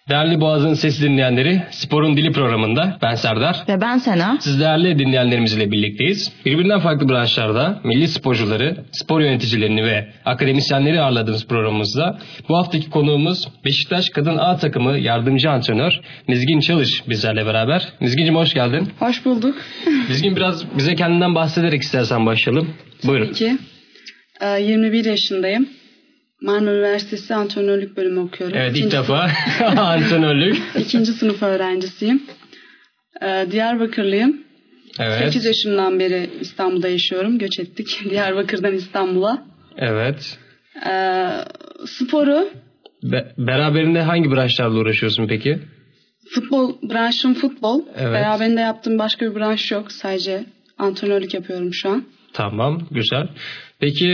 Değerli Boğaz'ın sesi dinleyenleri, Sporun Dili programında ben Serdar. Ve ben Sena. Siz değerli dinleyenlerimizle birlikteyiz. Birbirinden farklı branşlarda milli sporcuları, spor yöneticilerini ve akademisyenleri ağırladığımız programımızda bu haftaki konuğumuz Beşiktaş Kadın A Takımı yardımcı antrenör Mizgin Çalış bizlerle beraber. Mizgin'cim hoş geldin. Hoş bulduk. Mizgin biraz bize kendinden bahsederek istersen başlayalım. Buyurun. Peki. 21 yaşındayım. Marmara Üniversitesi Antrenörlük bölümü okuyorum. Evet, ilk defa antrenörlük. 2. sınıf öğrencisiyim. Diyarbakırlıyım. Evet. 8 yaşımdan beri İstanbul'da yaşıyorum. Göç ettik Diyarbakır'dan İstanbul'a. Evet. Sporu. Beraberinde hangi branşlarla uğraşıyorsun peki? Branşım futbol. Evet. Beraberinde yaptığım başka bir branş yok. Sadece antrenörlük yapıyorum şu an. Tamam, güzel. Peki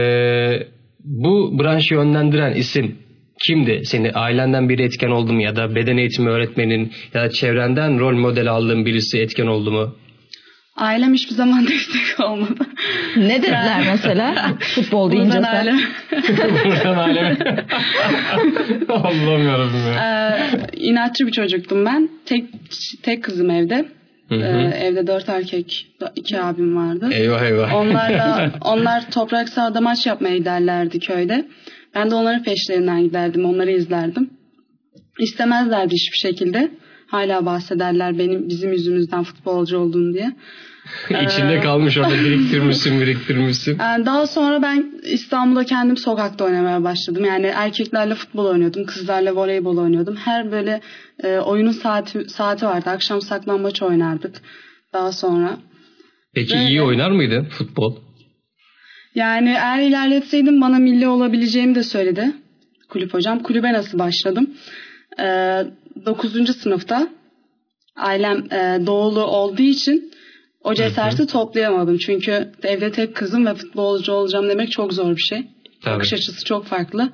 bu branşı yönlendiren isim kimdi? Seni ailenden biri etken oldu mu ya da beden eğitimi öğretmenin ya da çevrenden rol model aldığın birisi etken oldu mu? Ailem hiçbir zaman destek olmadı. Ne dediler mesela? Futbol deyince sen. Buradan ailem. Allah'ım yarabbim ya. İnatçı bir çocuktum ben. Tek kızım evde. Evde 4 erkek, 2 abim vardı. Eyvah eyvah. Onlar toprak sahada maç yapmaya giderlerdi köyde. Ben de onların peşlerinden giderdim, onları izlerdim. İstemezlerdi hiçbir şekilde. Hala bahsederler bizim yüzümüzden futbolcu olduğunu diye. İçinde kalmış orada biriktirmişsin. Daha sonra ben İstanbul'da kendim sokakta oynamaya başladım. Yani erkeklerle futbol oynuyordum, kızlarla voleybol oynuyordum. Her böyle oyunun saati vardı. Akşam saklambaç oynardık daha sonra. Peki iyi oynar mıydın futbol? Yani eğer ilerletseydim bana milli olabileceğimi de söyledi kulüp hocam. Kulübe nasıl başladım? 9. sınıfta ailem doğulu olduğu için o cesareti toplayamadım. Çünkü evde tek kızım ve futbolcu olacağım demek çok zor bir şey. Tabii. Bakış açısı çok farklı.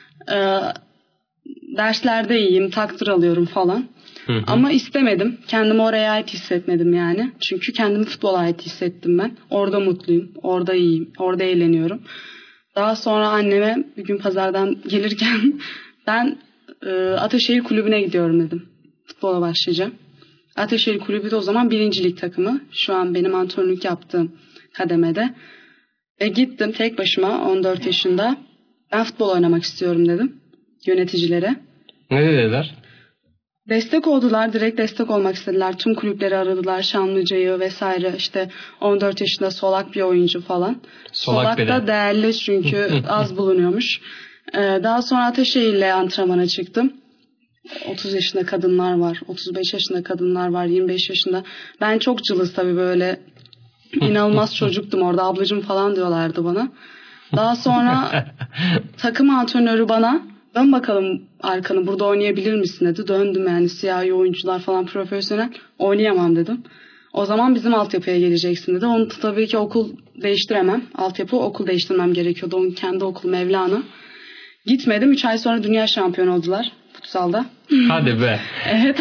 Derslerde iyiyim, takdir alıyorum falan. Ama istemedim. Kendimi oraya ait hissetmedim yani. Çünkü kendimi futbola ait hissettim ben. Orada mutluyum, orada iyiyim, orada eğleniyorum. Daha sonra anneme bir gün pazardan gelirken ben Ataşehir Kulübü'ne gidiyorum dedim. Futbola başlayacağım. Ataşehir Kulübü de o zaman 1. lig takımı. Şu an benim antrenörlük yaptığım kademede. Ve gittim tek başıma 14 yaşında. Ben futbol oynamak istiyorum dedim yöneticilere. Ne dediler? Destek oldular. Direkt destek olmak istediler. Tüm kulüpleri aradılar. Şanlıca'yı vesaire. İşte 14 yaşında solak bir oyuncu falan. Solak da değerli çünkü az bulunuyormuş. Daha sonra Ataşehir'le antrenmana çıktım. 30 yaşında kadınlar var. 35 yaşında kadınlar var. 25 yaşında. Ben çok cılız tabii böyle. İnanılmaz çocuktum orada. Ablacığım falan diyorlardı bana. Daha sonra takım antrenörü bana dön bakalım arkanı burada oynayabilir misin dedi. Döndüm yani siyahi oyuncular falan profesyonel. Oynayamam dedim. O zaman bizim altyapıya geleceksin dedi. Onu tabii ki okul değiştiremem. Altyapı okul değiştirmem gerekiyordu. Onun kendi okulu Mevlana. Gitmedim. 3 ay sonra dünya şampiyonu oldular futsalda. Hadi be. Evet.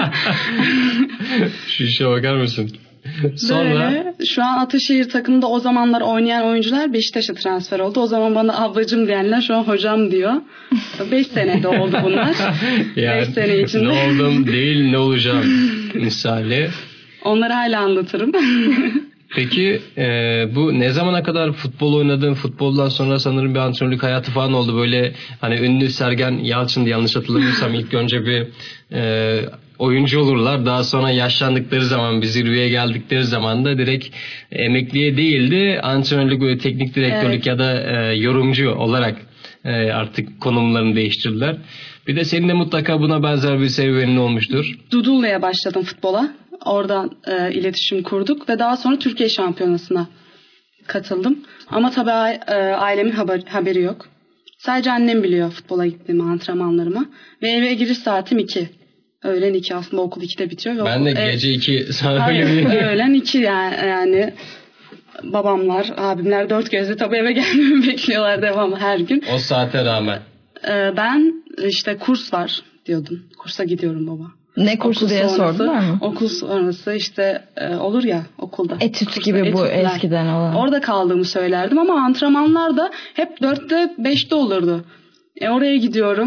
Şu işe bakar mısın? Sonra böyle, şu an Ataşehir takımında o zamanlar oynayan oyuncular Beşiktaş'a transfer oldu. O zaman bana ablacım diyenler şu an hocam diyor. 5 senede oldu bunlar. Yani 5 sene içinde. Ne oldum değil ne olacağım misali. Onları hala anlatırım. Peki bu ne zamana kadar futbol oynadın? Futboldan sonra sanırım bir antrenörlük hayatı falan oldu. Böyle hani ünlü Sergen Yalçın'dı yanlış hatırlamıyorsam ilk önce bir oyuncu olurlar. Daha sonra yaşlandıkları zaman bir zirveye geldikleri zaman da direkt emekliye değildi. Antrenörlük böyle teknik direktörlük ya da yorumcu olarak artık konumlarını değiştirdiler. Bir de senin de mutlaka buna benzer bir serüvenin olmuştur. Dudullu'ya başladım futbola. Oradan iletişim kurduk ve daha sonra Türkiye Şampiyonası'na katıldım. Ama tabii ailemin haberi yok. Sadece annem biliyor futbola gittiğimi, antrenmanlarıma. Ve eve giriş saatim 2. Öğlen 2 aslında okul 2'de bitiyor. Ben de gece 2 sana öyle bir... Öğlen 2 yani babamlar, abimler 4 gözle tabii eve gelmemi bekliyorlar devamlı her gün. O saate rağmen. Ben işte kurs var diyordum. Kursa gidiyorum baba. Ne kursu okul diye sonrası, sordular mı? Okul sonrası işte olur ya okulda. Etüt Kursa, gibi bu etütler. eskiden olan. Orada kaldığımı söylerdim ama antrenmanlar da hep 4'te 5'te olurdu. Oraya gidiyorum.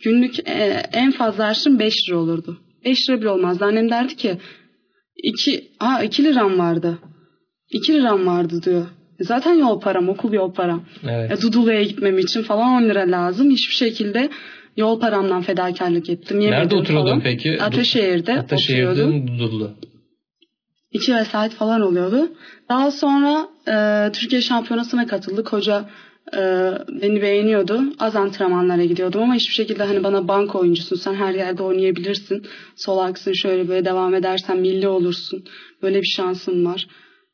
günlük en fazla harçlığım 5 lira olurdu. 5 lira bile olmazdı. Annem derdi ki 2 liram vardı. 2 liram vardı diyor. Zaten yol param, okul yol param. Evet. Dudullu'ya gitmem için falan 10 lira lazım. Hiçbir şekilde yol paramdan fedakarlık ettim. Nerede oturuyordun falan. Peki? Ataşehir'de oturuyordum. Dudullu. 2 vesait falan oluyordu. Daha sonra Türkiye Şampiyonası'na katıldık. Hoca beni beğeniyordu. Az antrenmanlara gidiyordum ama hiçbir şekilde hani bana bank oyuncusun, sen her yerde oynayabilirsin. Solaksın, şöyle böyle devam edersen milli olursun. Böyle bir şansın var.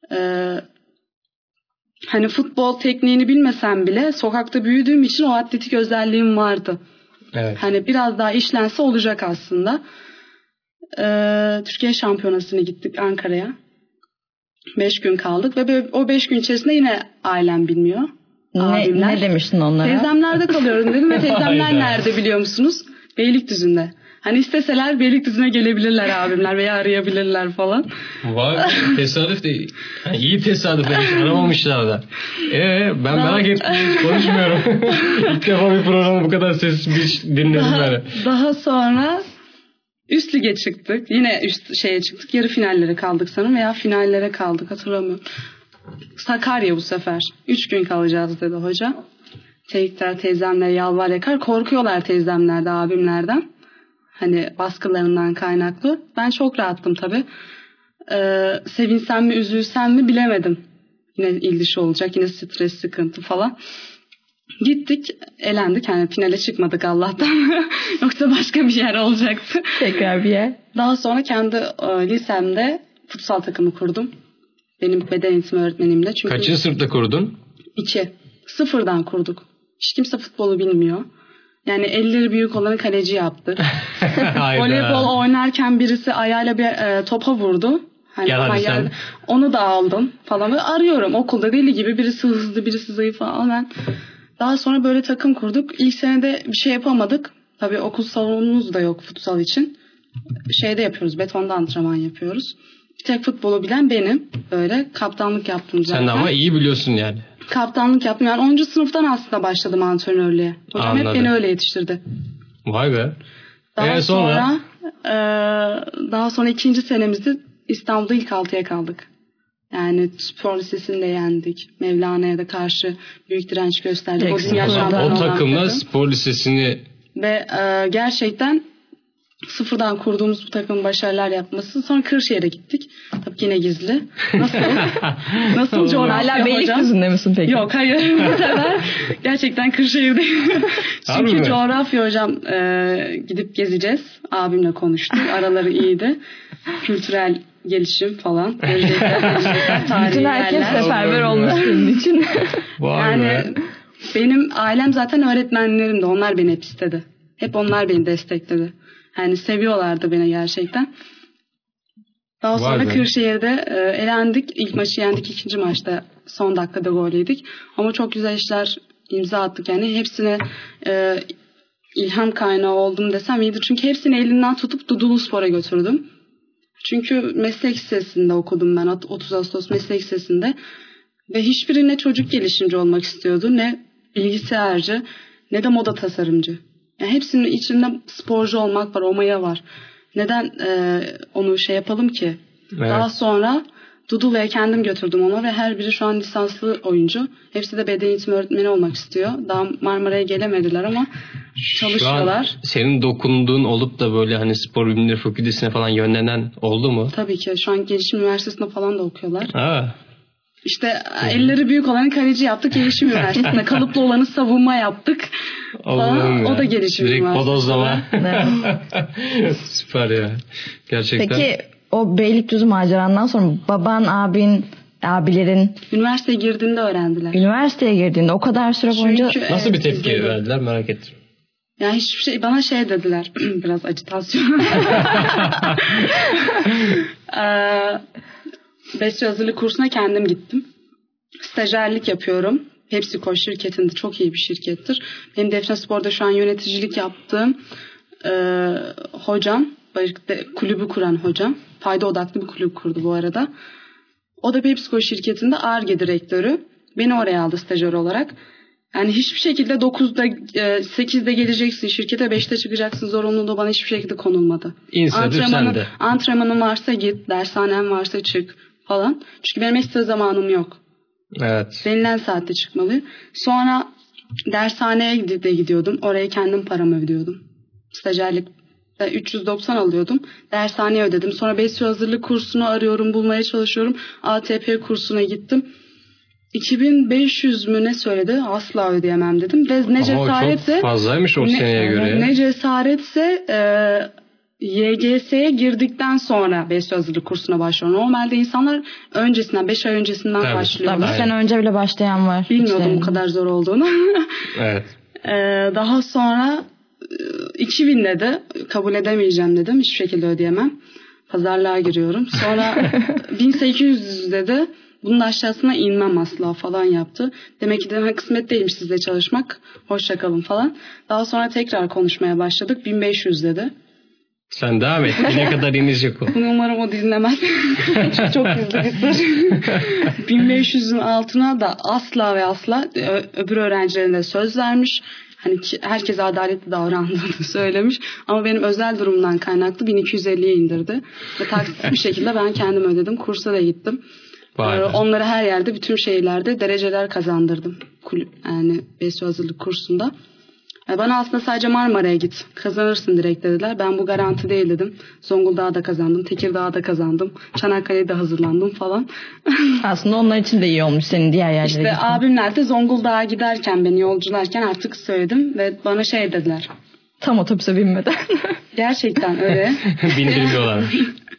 Hani futbol tekniğini bilmesem bile sokakta büyüdüğüm için o atletik özelliğim vardı. Evet. Hani biraz daha işlense olacak aslında. Türkiye Şampiyonası'na gittik Ankara'ya. 5 gün kaldık ve o 5 gün içerisinde yine ailem bilmiyor. Ne demiştin onlara? Teyzemlerde kalıyorum dedim ve teyzemler nerede biliyor musunuz? Beylikdüzü'nde. Hani isteseler Beylikdüzü'ne gelebilirler abimler veya arayabilirler falan. Vay, tesadüf değil. İyi tesadüf. Aramamışlar da. Ben merak ettim. Konuşmuyorum. İlk defa bir programı bu kadar sessiz dinledim ben. Daha sonra üst lige çıktık. Yine üst şeye çıktık. Yarı finallere kaldık sanırım veya finallere kaldık, hatırlamıyorum. Sakarya bu sefer. 3 gün kalacağız dedi hoca. Tekrar teyzemler yalvar yakar. Korkuyorlar teyzemler de abimlerden. Hani baskılarından kaynaklı. Ben çok rahattım tabii. Sevinsem mi üzülsem mi bilemedim. Yine il dışı olacak. Yine stres, sıkıntı falan. Gittik, elendik. Yani finale çıkmadık Allah'tan. Yoksa başka bir yer olacaktı. Tekrar bir yer. Daha sonra kendi lisemde futsal takımı kurdum. Benim beden eğitimi öğretmenimle. Çünkü kaçıncı sınıfta kurdun? 2. Sıfırdan kurduk. Hiç kimse futbolu bilmiyor. Yani elleri büyük olanı kaleci yaptı. Voleybol oynarken birisi ayağıyla bir topa vurdu. Hani onu da aldım falan. Böyle arıyorum okulda deli gibi, birisi hızlı birisi zayıf falan. Ben daha sonra böyle takım kurduk. İlk senede bir şey yapamadık. Tabii okul salonumuz da yok futsal için. Şeyde yapıyoruz, betonda antrenman yapıyoruz. Bir tek futbolu bilen benim. Böyle kaptanlık yaptım zaten. Sen de ama iyi biliyorsun yani. Kaptanlık yaptım. Yani 10. sınıftan aslında başladım antrenörlüğe. Hocam anladım. hep beni öyle yetiştirdi. Vay be. Daha sonra 2. senemizde İstanbul'da ilk 6'ya kaldık. Yani spor lisesini de yendik. Mevlana'ya da karşı büyük direnç gösterdik. O takımla spor lisesini... Ve gerçekten sıfırdan kurduğumuz bu takımın başarılar yapması. Sonra Kırşehir'e gittik. Tabii yine gizli. Nasıl coğrafya hocam? Beylikdüzü'nde misin peki? Yok, hayır. Bu sefer gerçekten Kırşehir'deyim. Çünkü coğrafya hocam gidip gezeceğiz. Abimle konuştuk. Araları iyiydi. Kültürel gelişim falan. Bütün herkes seferber olmuş senin için. Yani benim ailem zaten öğretmenlerim de. Onlar beni hep istedi. Hep onlar beni destekledi. Yani seviyorlardı beni gerçekten. Daha sonra Kırşehir'de elendik. İlk maçı yendik. 2. maçta son dakikada gol yedik. Ama çok güzel işler imza attık. Yani hepsine ilham kaynağı oldum desem iyidir. Çünkü hepsini elinden tutup Dudullu Spor'a götürdüm. Çünkü meslek lisesinde okudum ben. 30 Ağustos meslek lisesinde. Ve hiçbiri ne çocuk gelişimci olmak istiyordu, ne bilgisayarcı, ne de moda tasarımcı. Yani hepsinin içinde sporcu olmak var, o maya var. Neden onu şey yapalım ki? Evet. Daha sonra Dudullu'ya kendim götürdüm onu ve her biri şu an lisanslı oyuncu. Hepsi de beden eğitimi öğretmeni olmak istiyor. Daha Marmara'ya gelemediler ama çalışıyorlar. Şu an senin dokunduğun olup da böyle hani spor bilimleri fakültesine falan yönlenen oldu mu? Tabii ki. Şu an Gelişim Üniversitesi'nde falan da okuyorlar. Ha. İşte elleri büyük olanı kaleci yaptık Gelişim Üniversitesi'nde. Kalıplı olanı savunma yaptık. Falan. O da Gelişim Üniversitesi'nde. Bodozlama. Süper ya. Gerçekten. Peki o Beylikdüzü macerandan sonra baban, abin, abilerin... Üniversiteye girdiğinde öğrendiler. Üniversiteye girdiğinde o kadar süre boyunca... Nasıl bir tepki verdiler merak ettim. Yani hiçbir şey, bana şey dediler. Biraz acitasyon. Besyo hazırlık kursuna kendim gittim. Stajyerlik yapıyorum. PepsiCo şirketinde, çok iyi bir şirkettir. Benim Defne Spor'da şu an yöneticilik yaptığım hocam, kulübü kuran hocam. Fayda odaklı bir kulüp kurdu bu arada. O da PepsiCo şirketinde Ar-Ge direktörü. Beni oraya aldı stajyer olarak. Yani hiçbir şekilde 9'da 8'de geleceksin şirkete, 5'te çıkacaksın zorunluluğu bana hiçbir şekilde konulmadı. Antrenmanın varsa git, dershanen varsa çık falan. Çünkü benim ekstra zamanım yok. Evet. Denilen saatte çıkmalıyım. Sonra dershaneye de gidiyordum. Oraya kendim paramı ödüyordum. Stajyerlikte 390 alıyordum. Dershaneye ödedim. Sonra BESYO hazırlık kursunu arıyorum, bulmaya çalışıyorum. ATP kursuna gittim. 2500 mü ne söyledi? Asla ödeyemem dedim. Ve ne cesaretse... Çok fazlaymış o seneye göre. Ne cesaretse YGS'ye girdikten sonra BESYO hazırlık kursuna başlıyor. Normalde insanlar öncesinden, 5 ay öncesinden başlıyorlar. Bir sene önce bile başlayan var. Bilmiyordum bu kadar zor olduğunu. Evet. Daha sonra 2000 dedi. Kabul edemeyeceğim dedim. Hiçbir şekilde ödeyemem. Pazarlığa giriyorum. Sonra 1800 dedi. Bunun aşağısına inmem asla falan yaptı. Demek ki de kısmet değilmiş sizle çalışmak. Hoşça kalın falan. Daha sonra tekrar konuşmaya başladık. 1500 dedi. Sen devam et. Ne kadar inecek o? Umarım o dinlemez. Çok gizli bir sır. 1500'ün altına da asla ve asla öbür öğrencilerine söz vermiş. Hani herkese adaletli davrandığını söylemiş. Ama benim özel durumdan kaynaklı 1250'ye indirdi. Ve taksitsiz bir şekilde ben kendim ödedim. Kursa da gittim. Onlara her yerde, bütün şehirlerde dereceler kazandırdım. Yani BESYO hazırlık kursunda. Bana aslında sadece Marmara'ya git, kazanırsın direkt dediler. Ben bu garanti değil dedim. Zonguldak'ta da kazandım, Tekirdağ'da kazandım, Çanakkale'de hazırlandım falan. Aslında onlar için de iyi olmuş senin diğer yerlere İşte abimler de Zonguldak'a giderken, beni yolcularken artık söyledim ve bana şey dediler. Tam otobüse binmeden. Gerçekten öyle. Bindirmiyorlarmış.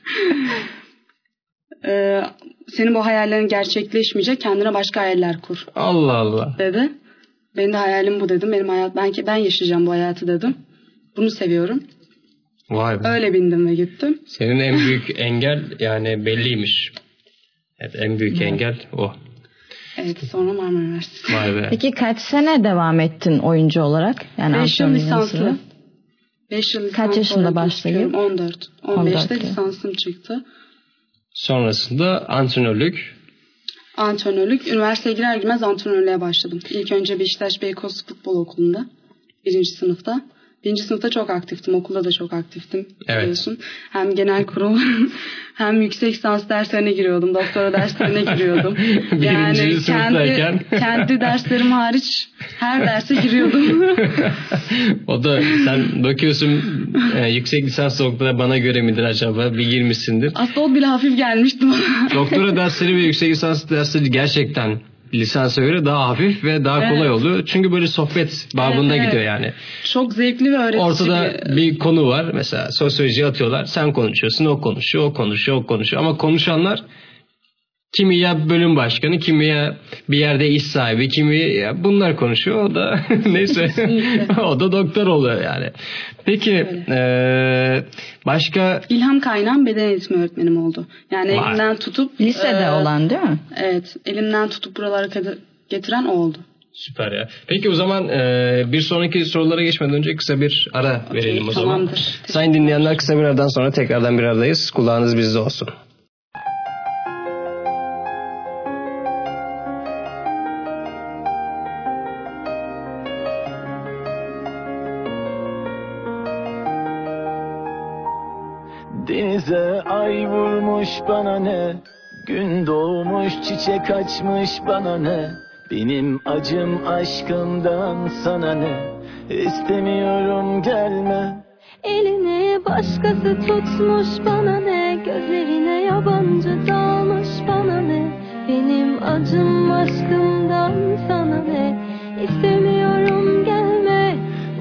Senin bu hayallerin gerçekleşmeyecek, kendine başka hayaller kur. Allah Allah. Dedi. Benim de hayalim bu dedim. Benim hayat, ben yaşayacağım bu hayatı dedim. Bunu seviyorum. Vay be. Öyle bindim ve gittim. Senin en büyük engel yani belliymiş. Evet, en büyük engel o. Evet, sonra Marmara Üniversitesi. Vay be. Peki kaç sene devam ettin oyuncu olarak? Yani 5 yıl lisanslı. 5 yıl kaç yaşında başlayıp? 14. 15'te lisansım çıktı. Sonrasında antrenörlük. Üniversiteye girer girmez antrenörlüğe başladım. İlk önce Beşiktaş Beykoz Futbol Okulu'nda. 1. sınıfta. 1. sınıfta çok aktiftim. Okulda da çok aktiftim. Evet. Biliyorsun. Hem genel kurul hem yüksek lisans derslerine giriyordum. Doktora derslerine giriyordum. Yani kendi derslerim hariç her derse giriyordum. O da sen bakıyorsun yüksek lisans doktora bana göre midir acaba? Bir girmişsindir. Aslında o bile hafif gelmişti bana. Doktora dersleri ve yüksek lisans dersleri gerçekten lisansa göre daha hafif ve daha kolay oluyor. Çünkü böyle sohbet babında gidiyor yani. Çok zevkli ve öğretici. Ortada bir konu var. Mesela sosyoloji atıyorlar. Sen konuşuyorsun, o konuşuyor, o konuşuyor, o konuşuyor. Ama konuşanlar kimi ya bölüm başkanı, kimi ya bir yerde iş sahibi, kimi ya bunlar konuşuyor. O da neyse o da doktor oluyor yani. Peki başka? İlham kaynağım beden eğitimi öğretmenim oldu. Yani elimden tutup. Lisede olan değil mi? Evet. Elimden tutup buralara kadar getiren o oldu. Süper ya. Peki o zaman bir sonraki sorulara geçmeden önce kısa bir ara verelim o zaman. Tamamdır. Sayın dinleyenler, kısa bir aradan sonra tekrardan bir aradayız. Kulağınız bizde olsun. Denize ay vurmuş bana ne, gün doğmuş çiçek açmış bana ne, benim acım aşkımdan sana ne, istemiyorum gelme. Elini başkası tutmuş bana ne, gözlerine yabancı dalmış bana ne, benim acım aşkımdan sana ne, istemiyorum gelme.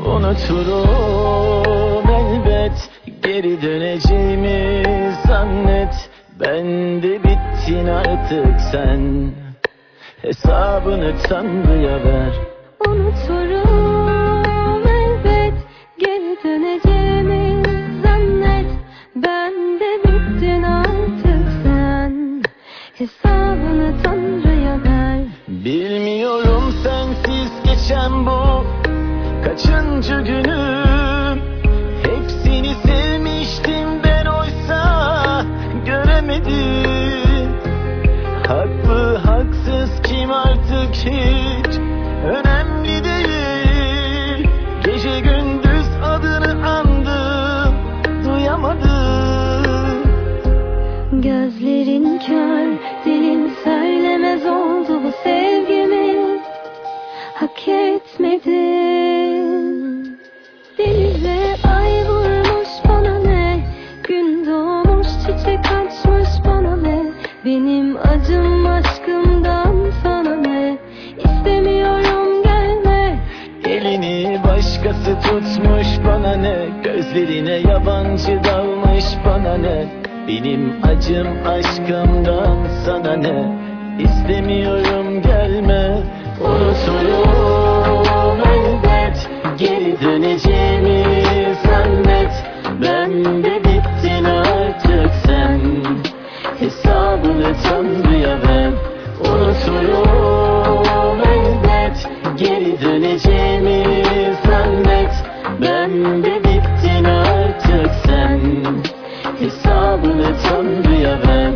Unuturum elbet, geri döneceğimi zannet, ben de bittin artık sen, hesabını Tanrı'ya ver. Unuturum elbet, geri döneceğimi zannet, ben de bittin artık sen, hesabını Tanrı'ya ver. Bilmiyorum sensiz geçen bu kaçıncı günüm, hepsini sevmiştim ben oysa göremedim. Haklı haksız kim artık hiç önemli yabancı dalmış bana ne? Benim acım aşkımdan sana ne? İstemiyorum gelme, unuturum elbet. Geri döneceğimi zannet. Ben de bittin artık sen. Hesabını Tanrı'ya ver. Unuturum elbet. Geri döneceğimi zannet. Ben de bittin artık sen. Hesabını Tanrı'ya ver.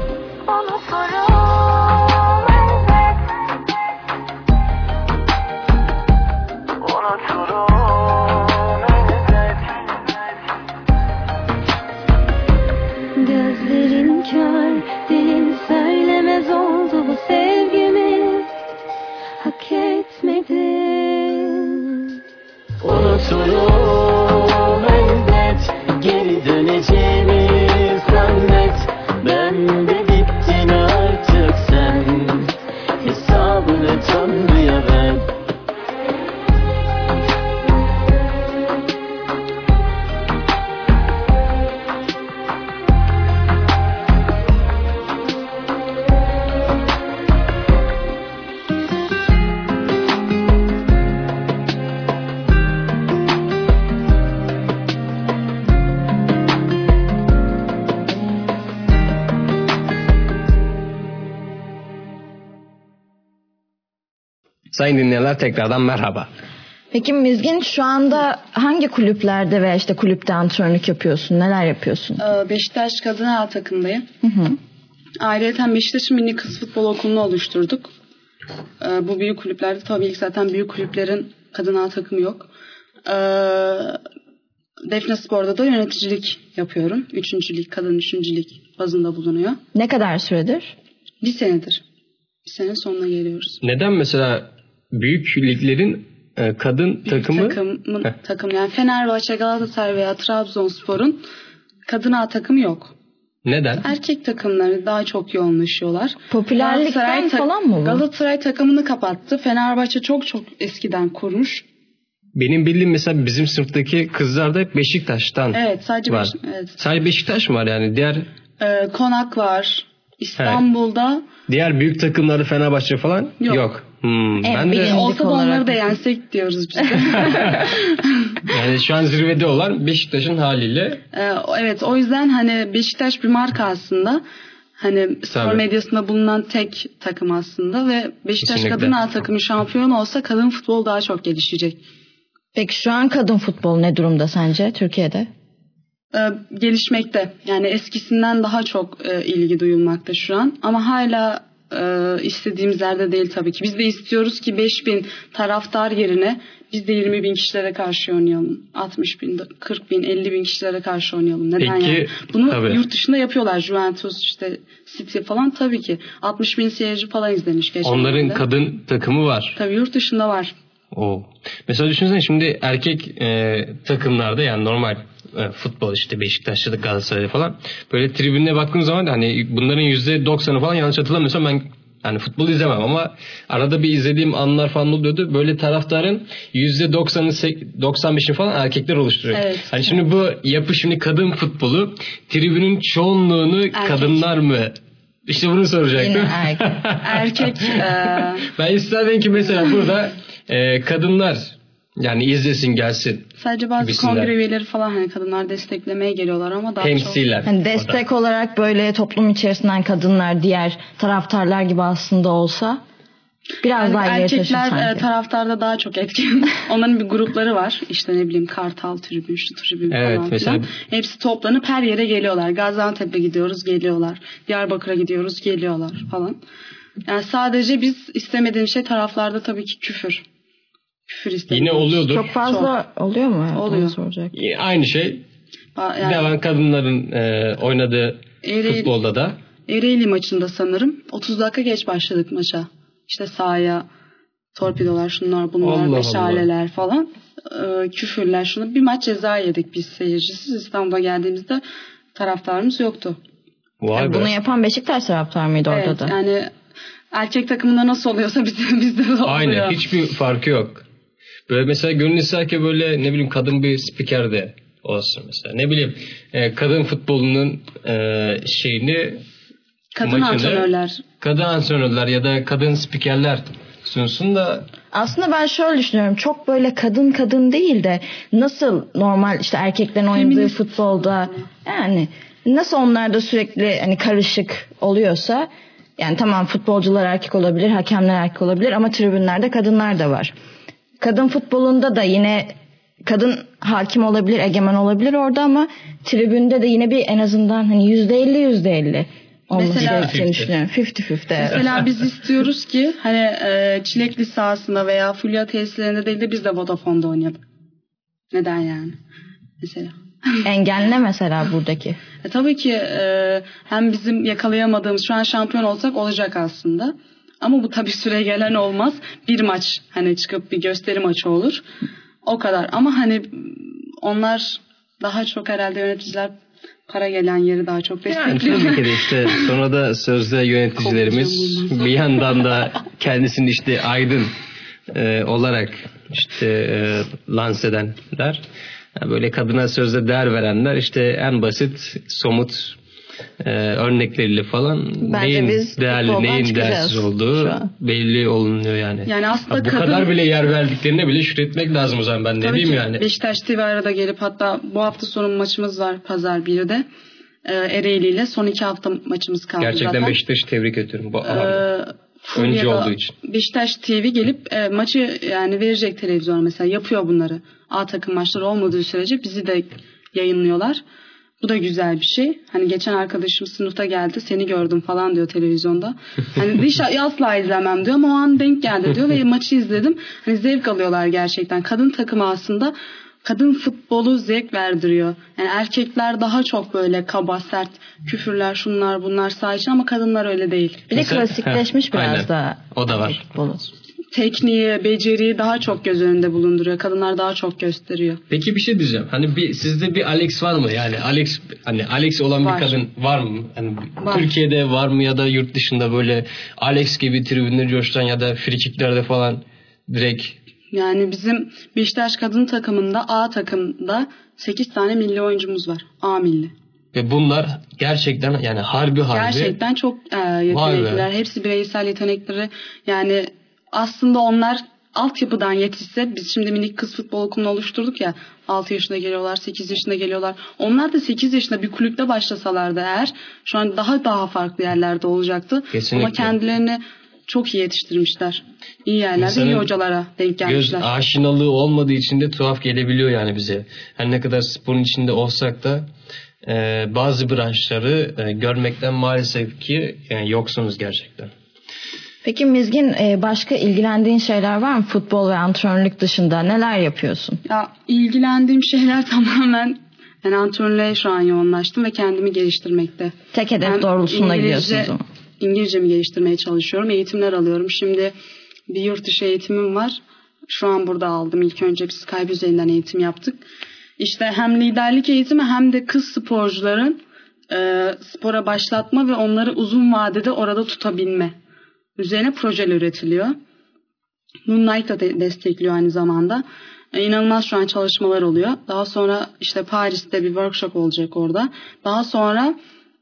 Gözlerin kör, dilin söylemez oldu bu sevgimi. Hak etmedin. Unuturum elbet. Geri döneceğimi zannet. Ben de bittin artık sen. Hesabını Tanrı'ya ver. Sayın dinleyenler tekrardan merhaba. Peki Mizgin şu anda hangi kulüplerde veya işte kulüpte antrenörlük yapıyorsun? Neler yapıyorsun? Beşiktaş Kadın A takımdayım. Ayrıca Beşiktaş'ın Milli Kız Futbol Okulu'nu oluşturduk. Bu büyük kulüplerde tabii ki zaten büyük kulüplerin Kadın A takımı yok. Defne Spor'da da yöneticilik yapıyorum. 3. lig, kadın 3. lig bazında bulunuyor. Ne kadar süredir? 1 senedir. 1 sene sonuna geliyoruz. Neden mesela büyük liglerin kadın takımı? Takım yani Fenerbahçe, Galatasaray veya Trabzonspor'un Kadın A takımı yok. Neden? Erkek takımları daha çok yoğunlaşıyorlar. Popülerlikten falan mı bu? Galatasaray takımını kapattı. Fenerbahçe çok eskiden kurmuş. Benim bildiğim mesela bizim sınıftaki kızlar da hep Beşiktaş'tan evet, sadece var. Evet. Sadece Beşiktaş mı var yani? Diğer Konak var. İstanbul'da. Diğer büyük takımlarda Fenerbahçe falan yok. Ben de olsa da onları da yensek diyoruz biz. Yani şu an zirvede olan Beşiktaş'ın haliyle. Evet, o yüzden hani Beşiktaş bir marka aslında. Hani spor medyasında bulunan tek takım aslında ve Beşiktaş Kesinlikle. Kadın A takımı şampiyon olsa kadın futbol daha çok gelişecek. Peki şu an kadın futbol ne durumda sence Türkiye'de? Gelişmekte. Yani eskisinden daha çok ilgi duyulmakta şu an. Ama hala istediğimiz yerde değil tabii ki. Biz de istiyoruz ki 5.000 taraftar yerine biz de 20.000 kişilere karşı oynayalım. 60.000, 40.000, 50.000 kişilere karşı oynayalım. Neden Peki, yani? Bunu tabii. Yurt dışında yapıyorlar. Juventus, işte City falan tabii ki. 60.000 seyirci falan izlemiş geçen Onların günde. kadın takımı var. Tabii yurt dışında var. Mesela düşünsene şimdi erkek takımlarda yani normal futbol işte Beşiktaş'ta Galatasaray'da falan böyle tribününe baktığım zaman hani bunların %90'ı falan yanlış hatırlamıyorsam ben yani futbol izlemem ama arada bir izlediğim anlar falan oluyordu. Böyle taraftarın %90'ı 95'i falan erkekler oluşturuyor. Evet. Hani şimdi bu yapı şimdi kadın futbolu tribünün çoğunluğunu kadınlar mı? İşte bunu soracaktım. Erkek. Ben isterdim ki mesela burada kadınlar yani izlesin gelsin. Sadece bazı gibisinden. kongre üyeleri falan hani kadınlar desteklemeye geliyorlar ama daha temsilen. çok. Hani destek olarak böyle toplum içerisinden kadınlar diğer taraftarlar gibi aslında olsa biraz yani daha ileri taşır erkekler sanki. taraftarda daha çok etkin. Onların bir grupları var. İşte ne bileyim Kartal tribün, şu tribün falan mesela... filan. Hepsi toplanıp her yere geliyorlar. Gaziantep'e gidiyoruz, geliyorlar. Diyarbakır'a gidiyoruz, geliyorlar falan. Yani sadece biz istemediğim şey taraflarda tabii ki küfür. Küfür istemiyoruz. Yine oluyordur. Çok fazla oluyor mu? Oluyor. Aynı şey. Yani, devam kadınların oynadığı futbolda da. Ereğli maçında sanırım 30 dakika geç başladık maça. İşte sahaya torpidolar, şunlar bunlar, meşaleler falan. Küfürler şunu. Bir maç ceza yedik biz seyircisiz. İstanbul'a geldiğimizde taraftarımız yoktu. Yani bunu yapan Beşiktaş taraftar mıydı orada evet, da? Yani erkek takımında nasıl oluyorsa bizde de oluyor. Aynen, hiçbir farkı yok. Böyle mesela gönül ister ki böyle ne bileyim kadın bir spiker de olsun mesela. Ne bileyim kadın futbolunun şeyini Kadın antrenörler ya da kadın spikerler sunsun da. Aslında ben şöyle düşünüyorum. Çok böyle kadın değil de nasıl normal işte erkeklerin oynadığı futbolda yani nasıl onlar da sürekli hani karışık oluyorsa yani tamam futbolcular erkek olabilir, hakemler erkek olabilir ama tribünlerde kadınlar da var. Kadın futbolunda da yine kadın hakim olabilir, egemen olabilir orada ama tribünde de yine bir en azından hani %50 olması gerektiğini düşünüyorum. 50-50. Mesela biz istiyoruz ki hani Çilekli sahasında veya Fulya tesislerinde değil de biz de Vodafone'da oynayalım. Neden yani? Mesela. Engel ne mesela buradaki? Tabii ki hem bizim yakalayamadığımız şu an şampiyon olsak olacak aslında. Ama bu tabii süre gelen olmaz. Bir maç hani çıkıp bir gösteri maçı olur. O kadar. Ama hani onlar daha çok herhalde yöneticiler para gelen yeri daha çok destekliyor. Yani tabii ki de işte sonra da sözde yöneticilerimiz bir yandan da kendisini işte aydın olarak işte lanse edenler. Yani böyle kadına sözde değer verenler işte en basit somut örnekleriyle falan neyin değerli neyin değersiz olduğu belli olunuyor yani. Yani aslında bu kadar bile yer verdiklerine bile şükretmek lazım o zaman ben ne diyeyim yani. Beşiktaş TV arada gelip hatta bu hafta sonu maçımız var Pazar 1'de. Ereğli ile son 2 hafta maçımız kaldı gerçekten zaten. Beşiktaş'ı tebrik ediyorum. Önce olduğu için. Beşiktaş TV gelip maçı yani verecek televizyon mesela yapıyor bunları. A takım maçları olmadığı sürece bizi de yayınlıyorlar. Bu da güzel bir şey. Hani geçen arkadaşım sınıfta geldi seni gördüm falan diyor televizyonda. Hani asla izlemem diyor ama o an denk geldi diyor ve maçı izledim. Hani zevk alıyorlar gerçekten. Kadın takımı aslında kadın futbolu zevk verdiriyor. Yani erkekler daha çok böyle kaba, sert, küfürler, şunlar bunlar saha için ama kadınlar öyle değil. Bir de klasikleşmiş biraz da. O da var. Futbolu. Tekniği, beceriyi daha çok göz önünde bulunduruyor. Kadınlar daha çok gösteriyor. Peki bir şey diyeceğim. Hani sizde bir Alex var mı? Yani Alex olan bir kadın var mı? Yani var. Türkiye'de var mı ya da yurt dışında böyle Alex gibi tribünleri coşturan ya da frikiklerde falan direkt. Yani bizim Beşiktaş kadın takımında A takımda 8 tane milli oyuncumuz var. A milli. Ve bunlar gerçekten yani harbi. Gerçekten çok yetenekliler. Hepsi bireysel yetenekleri. Yani aslında onlar altyapıdan yetişse biz şimdi minik kız futbol okulunu oluşturduk ya 6 yaşında geliyorlar 8 yaşında geliyorlar. Onlar da 8 yaşında bir kulüpte başlasalardı eğer şu an daha farklı yerlerde olacaktı. Kesinlikle. Ama kendilerini çok iyi yetiştirmişler. İyi yerlerde iyi hocalara denk gelmişler. Göz aşinalığı olmadığı için de tuhaf gelebiliyor yani bize. Her ne kadar sporun içinde olsak da bazı branşları görmekten maalesef ki yoksunuz gerçekten. Peki Mizgin başka ilgilendiğin şeyler var mı? Futbol ve antrenörlük dışında neler yapıyorsun? Ya ilgilendiğim şeyler tamamen yani antrenörlüğe şu an yoğunlaştım ve kendimi geliştirmekte. Tek hedef doğrultusunda gidiyorsunuz ama. İngilizcemi geliştirmeye çalışıyorum. Eğitimler alıyorum. Şimdi bir yurt dışı eğitimim var. Şu an burada aldım. İlk önce bir Skype üzerinden eğitim yaptık. İşte hem liderlik eğitimi hem de kız sporcuların spora başlatma ve onları uzun vadede orada tutabilme. Üzerine projeler üretiliyor. Moonlight da destekliyor aynı zamanda. İnanılmaz şu an çalışmalar oluyor. Daha sonra işte Paris'te bir workshop olacak orada. Daha sonra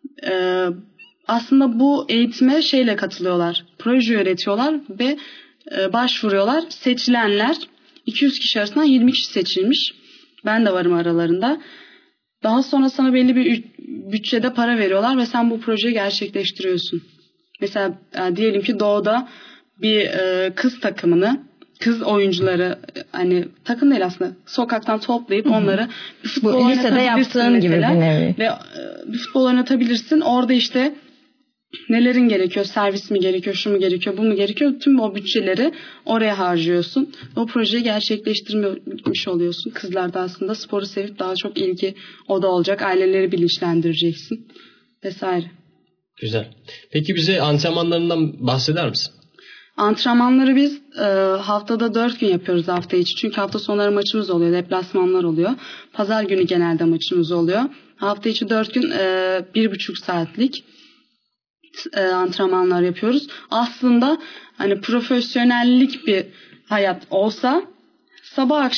aslında bu eğitime şeyle katılıyorlar. Proje üretiyorlar ve başvuruyorlar. Seçilenler 200 kişi arasından 20 kişi seçilmiş. Ben de varım aralarında. Daha sonra sana belli bir bütçede para veriyorlar ve sen bu projeyi gerçekleştiriyorsun. Mesela diyelim ki Doğu'da bir kız takımını, kız oyuncuları hani takım değil aslında sokaktan toplayıp onları bir futbol oynatabilirsin gibi bir nevi. Ve bir futbol oynatabilirsin. Orada işte nelerin gerekiyor? Servis mi gerekiyor? Şu mu gerekiyor? Bu mu gerekiyor? Tüm o bütçeleri oraya harcıyorsun. O projeyi gerçekleştirmiş oluyorsun. Kızlar da aslında sporu sevip daha çok ilgi oda olacak. Aileleri bilinçlendireceksin. Vesaire. Güzel. Peki bize antrenmanlarından bahseder misin? Antrenmanları biz haftada 4 gün yapıyoruz hafta içi. Çünkü hafta sonları maçımız oluyor. Deplasmanlar oluyor. Pazar günü genelde maçımız oluyor. Hafta içi 4 gün 1,5 saatlik antrenmanlar yapıyoruz. Aslında hani profesyonellik bir hayat olsa sabah akşam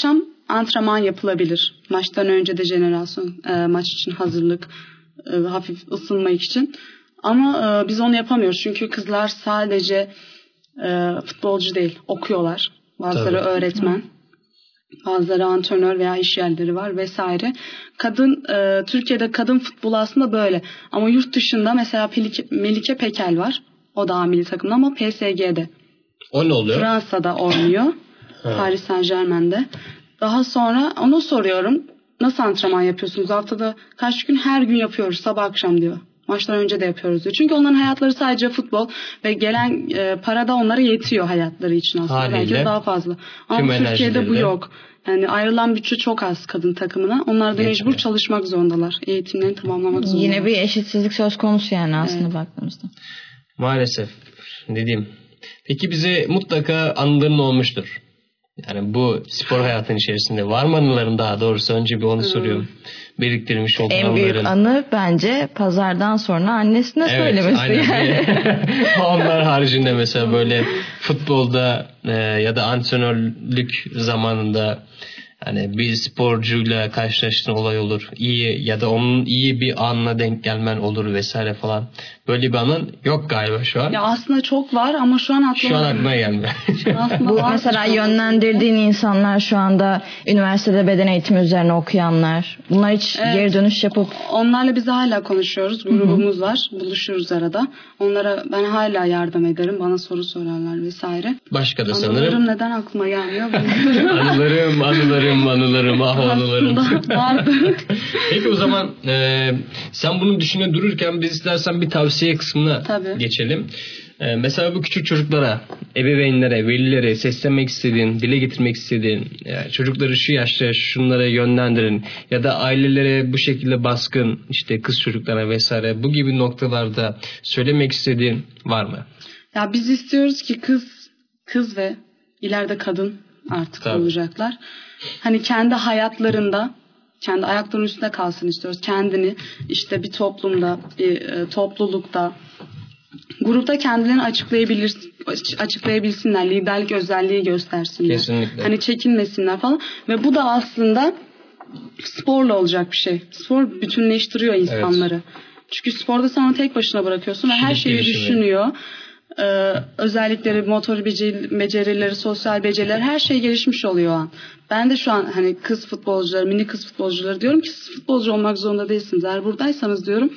antrenman yapılabilir. Maçtan önce de jenerasyon maç için hazırlık, hafif ısınmak için. Ama biz onu yapamıyoruz. Çünkü kızlar sadece futbolcu değil, okuyorlar. Bazıları öğretmen, bazıları antrenör veya iş yerleri var vesaire. Türkiye'de kadın futbolu aslında böyle. Ama yurt dışında mesela Melike Pekel var. O da milli takımda ama PSG'de. O ne oluyor? Fransa'da oynuyor. Paris Saint-Germain'de. Daha sonra onu soruyorum. Nasıl antrenman yapıyorsunuz? Haftada kaç gün? Her gün yapıyoruz. Sabah akşam diyor. Maçtan önce de yapıyoruz diyor. Çünkü onların hayatları sadece futbol ve gelen para da onlara yetiyor hayatları için aslında. Haliyle, belki de daha fazla. Ama Türkiye'de bu yok. Yani ayrılan bütçe çok az kadın takımına. Onlar da mecbur çalışmak zorundalar. Eğitimlerini tamamlamak zorundalar. Yine bir eşitsizlik söz konusu yani aslında baktığımızda. Maalesef. Dediğim. Peki bize mutlaka anıların olmuştur. Yani bu spor hayatının içerisinde var mı anıların, daha doğrusu önce bir onu soruyorum. Biriktirmiş olduğun en büyük anı bence pazardan sonra annesine söylemesi. Aynen. Yani. Onlar haricinde mesela böyle futbolda ya da antrenörlük zamanında hani bir sporcuyla karşılaştığın olay olur. İyi ya da onun iyi bir anına denk gelmen olur vesaire falan. Böyle bir anın yok galiba şu an. Ya aslında çok var ama şu an aklıma gelmiyor. Bu mesela yönlendirdiğin insanlar şu anda üniversitede beden eğitimi üzerine okuyanlar. Bunlar hiç geri dönüş yapıp... Onlarla biz hala konuşuyoruz. Grubumuz var. Buluşuyoruz arada. Onlara ben hala yardım ederim. Bana soru sorarlar vesaire. Başka da sanırım. Anılarım neden aklıma gelmiyor? Anılarım, anılarım. Aslında vardı. Peki o zaman sen bunu düşüne dururken biz istersen bir tavsiye kısmına geçelim. Mesela bu küçük çocuklara, ebeveynlere, velilere seslenmek istediğin, dile getirmek istediğin, yani çocukları şu yaşta şunlara yönlendirin ya da ailelere bu şekilde baskın, işte kız çocuklara vesaire bu gibi noktalarda söylemek istediğin var mı? Ya biz istiyoruz ki kız ve ileride kadın artık olacaklar. Hani kendi hayatlarında, kendi ayaklarının üstünde kalsın istiyoruz. Kendini işte bir toplumda, bir toplulukta, grupta kendilerini açıklayabilsinler. Liderlik özelliği göstersinler. Kesinlikle. Hani çekinmesinler falan. Ve bu da aslında sporla olacak bir şey. Spor bütünleştiriyor insanları. Evet. Çünkü sporda sen onu tek başına bırakıyorsun ve her şeyi düşünüyor. Özellikleri, motor becerileri, sosyal beceriler, her şey gelişmiş oluyor o an. Ben de şu an hani kız futbolcuları, mini kız futbolcuları diyorum ki siz futbolcu olmak zorunda değilsiniz. Eğer buradaysanız diyorum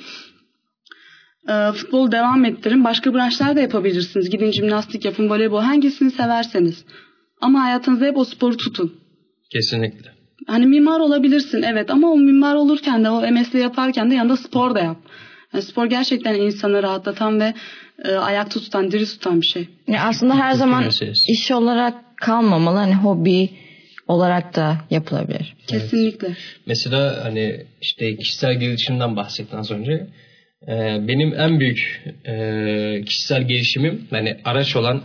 futbolu devam ettirin. Başka branşlar da yapabilirsiniz. Gidin jimnastik yapın, voleybol, hangisini severseniz. Ama hayatınızda hep o sporu tutun. Kesinlikle. Hani mimar olabilirsin evet, ama o mimar olurken de, o mesleği yaparken de yanında spor da yap. Yani spor gerçekten insanı rahatlatan ve ayakta tutan, diri tutan bir şey. Ya aslında her zaman iş olarak kalmamalı. Hani hobi olarak da yapılabilir. Kesinlikle. Evet. Mesela hani işte kişisel gelişimden bahsettin az önce. Benim en büyük kişisel gelişimim, hani araç olan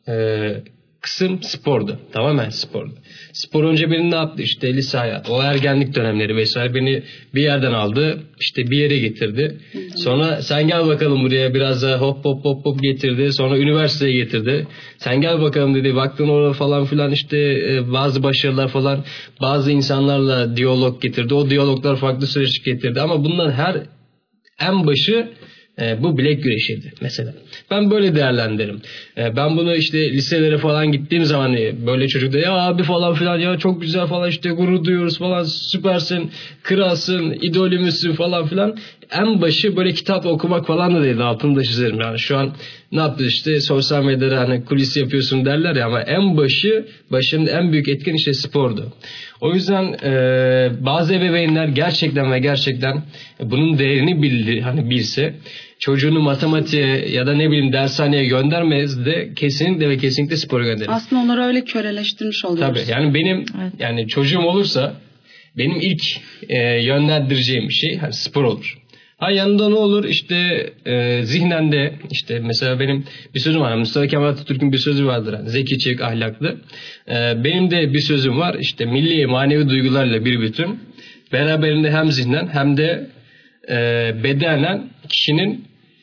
kısım spordu. Tamamen spordu. Spor önce beni ne yaptı? İşte lise hayatı, o ergenlik dönemleri vesaire beni bir yerden aldı. İşte bir yere getirdi. Sonra sen gel bakalım buraya, biraz daha hop getirdi. Sonra üniversiteye getirdi. Sen gel bakalım dedi. Baktın orada falan filan işte bazı başarılar falan, bazı insanlarla diyalog getirdi. O diyaloglar farklı süreç getirdi. Ama bundan en başı bu bilek güreşiydi mesela. Ben böyle değerlendiririm. Ben bunu işte liselere falan gittiğim zaman böyle çocuklar ya abi falan filan, ya çok güzel falan, işte gurur duyuyoruz falan, süpersin, kralsın, idolümüzsün falan filan. En başı böyle kitap okumak falan da değil, altını da çizerim. Yani şu an ne yaptı işte sosyal medyada hani kulis yapıyorsun derler ya, ama başının en büyük etken işte spordu. O yüzden bazı ebeveynler gerçekten bunun değerini bilse çocuğunu matematiğe ya da ne bileyim dershaneye göndermez de kesinlikle spora gönderir. Aslında onları öyle köleleştirmiş oluyoruz. Tabii yani benim yani çocuğum olursa benim ilk yönlendireceğim bir şey hani spor olur. Yanında ne olur işte zihnen de işte mesela benim bir sözüm var. Mustafa Kemal Atatürk'ün bir sözü vardır. Yani, zeki, çevik, ahlaklı. Benim de bir sözüm var. İşte milli manevi duygularla bir bütün. Beraberinde hem zihnen hem de bedenen kişinin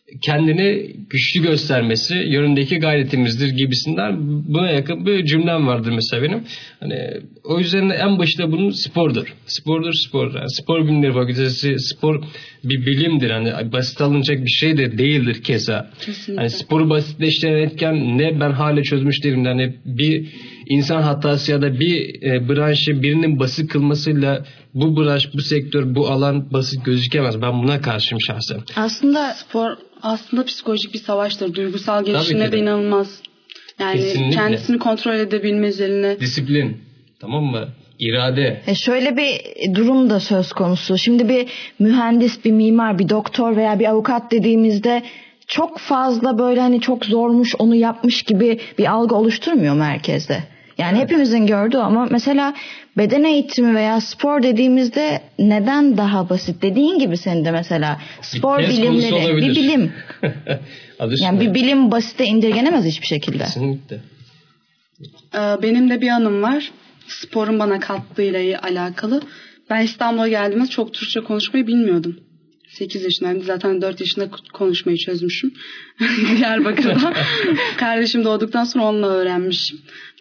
kendini güçlü göstermesi yönündeki gayretimizdir gibisinden buna yakın bir cümlem vardır mesela benim. Hani o yüzden en başta bunun spordur. Spor. Yani spor bilimleri fakültesi, spor bir bilimdir. Hani basit alınacak bir şey de değildir keza. Kesinlikle. Hani sporu basitleştiren etken ne, ben hala çözmüş değilim. Hani bir insan hatası ya da bir branşı birinin basit kılmasıyla bu branş, bu sektör, bu alan basit gözükemez. Ben buna karşıyım şahsen. Aslında spor psikolojik bir savaştır. Duygusal gelişimine de inanılmaz. Yani kesinlikle. Kendisini kontrol edebilmez eline. Disiplin. Tamam mı? İrade. Şöyle bir durum da söz konusu. Şimdi bir mühendis, bir mimar, bir doktor veya bir avukat dediğimizde çok fazla böyle hani çok zormuş, onu yapmış gibi bir algı oluşturmuyor mu herkeste? Yani hepimizin gördüğü ama mesela beden eğitimi veya spor dediğimizde neden daha basit? Dediğin gibi senin de mesela spor bilimleri bir bilim. Yani bir bilim basite indirgenemez hiçbir şekilde. Kesinlikle. Benim de bir anım var. Sporun bana kattığıyla alakalı. Ben İstanbul'a geldiğimde çok Türkçe konuşmayı bilmiyordum. 8 yaşındaydım. Zaten 4 yaşında konuşmayı çözmüşüm. Diyarbakır'da. Kardeşim doğduktan sonra onunla öğrenmişim.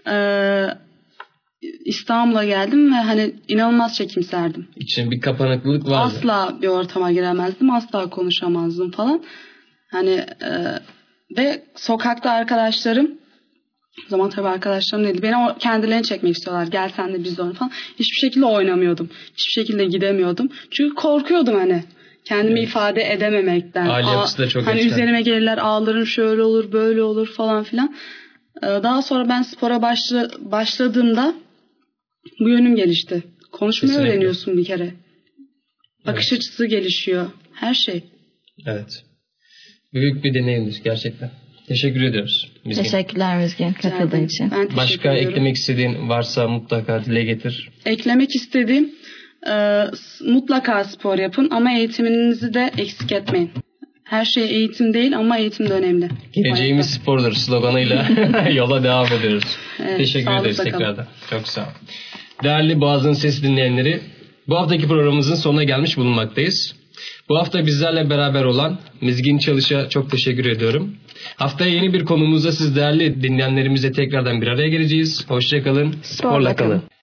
İstanbul'a geldim ve hani inanılmaz çekimserdim. İçine bir kapanıklılık vardı. Asla bir ortama giremezdim. Asla konuşamazdım falan. Hani ve sokakta arkadaşlarım, o zaman tabii arkadaşlarım değildi. Beni kendilerini çekmek istiyorlar. Gel sen de biz de oyna falan. Hiçbir şekilde oynamıyordum. Hiçbir şekilde gidemiyordum. Çünkü korkuyordum hani. Kendimi ifade edememekten. Aile yapısı da çok hani geçten. üzerime gelirler, ağlarım, şöyle olur, böyle olur falan filan. Daha sonra ben spora başladığımda bu yönüm gelişti. Konuşmayı Kesinlikle. öğreniyorsun bir kere. Bakış açısı gelişiyor. Her şey. Evet. Büyük bir deneyimdir gerçekten. Teşekkür ediyoruz. Mizgin. Teşekkürler Mizgin katıldığın için. Ben teşekkür Başka ediyorum. eklemek istediğin varsa mutlaka dile getir. Eklemek istediğim mutlaka spor yapın ama eğitiminizi de eksik etmeyin. Her şey eğitim değil ama eğitim de önemli. Geleceğimiz spordur sloganıyla yola devam ediyoruz. Evet, Teşekkür ederiz sağlıkla kalın. tekrardan. Çok sağ ol. Değerli Boğaz'ın Sesi dinleyenleri, bu haftaki programımızın sonuna gelmiş bulunmaktayız. Bu hafta bizlerle beraber olan Mizgin Çalış'a çok teşekkür ediyorum. Haftaya yeni bir konumuzda siz değerli dinleyenlerimizle tekrardan bir araya geleceğiz. Hoşça kalın, sporla kalın.